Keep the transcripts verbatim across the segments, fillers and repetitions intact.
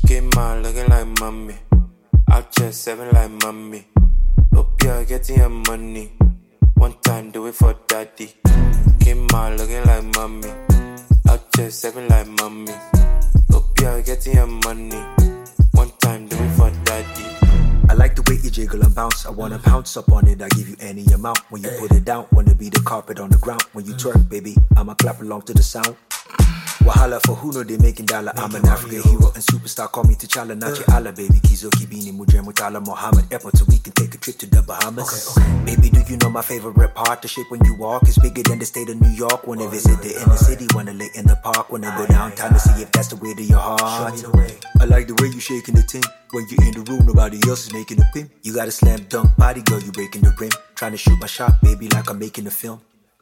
Game on looking like mommy. Out here seven like mommy. Hope you're getting your money. One time do it for daddy. Game on looking like mommy. Out here seven like mommy. Hope you're getting your money. One time do it for daddy. I like the way you jiggle and bounce. I wanna pounce up on it, I give you any amount. When you put it down, wanna be the carpet on the ground. When you twerk, baby, I'ma clap along to the sound. Wahala for who know they making dollar. I'm an African hero and superstar. Call me T'Challa, not your Allah, baby. Kizo Kibini Mujem Mutala Muhammad Airport, so we can take a trip to the Bahamas. Okay, okay. Baby, do you know my favorite part? The shape when you walk is bigger than the state of New York. When I visit the inner city, wanna lay in the park. When I go downtown to see if that's the way to your heart. I like the way you shaking the thing. When you in the room, nobody else is making a pin. You got a slam dunk body, girl, you breaking the rim. Trying to shoot my shot, baby, like I'm making a film.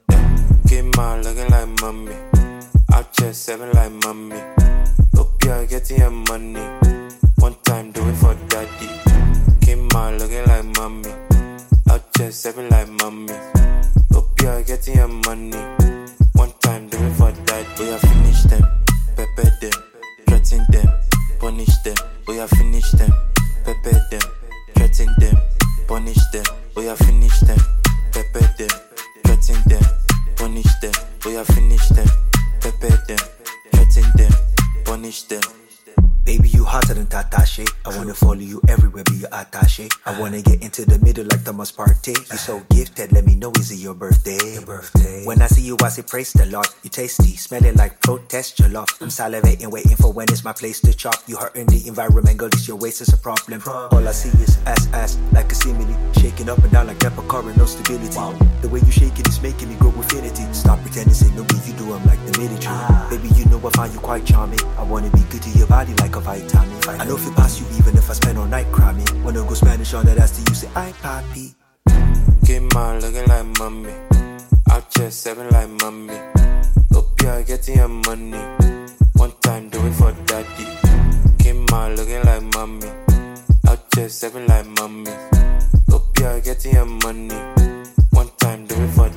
Game on looking like mommy. Out here seven like mommy. Hope you're getting your money. One time do it for daddy. Game on looking like mommy. Out here seven like mommy. Hope you're getting your money. One time do it for daddy. We have finished them, pepper them, threaten them, punish them. We have finished them, pepper them, threaten them, punish them. We have finished them, pepper them, threaten them, punish them. We have finished them. Prepare them, threaten them, punish them. Baby, you hotter than Tatashi. I wanna follow you everywhere, be your attache. I wanna get into the middle like Thomas Partey. You so gifted, let me know, is it your birthday? Your birthday. When I see you, I say praise the Lord. You tasty, smell it like protest your love. I'm salivating, waiting for when it's my place to chop. You hurting the environment, girl, this your waist is a problem. All I see is ass, ass, like a simile. Shaking up and down like Pepper Curry, no stability. Wow. The way you shake it is making me grow infinity. Stop pretending, say no me, you do, I'm like the military. Ah. Baby, you know I find you quite charming. I wanna be good to your body like a vitamin. I know if you pass you even if I spend all night cramming. Wanna go Spanish on that ass to you say I papi. Game on looking like mommy. Out here seven like mommy. Hope you're getting your money. One time do it for daddy. Game on looking like mommy. Out here seven like mommy. Hope you're getting your money. One time do it for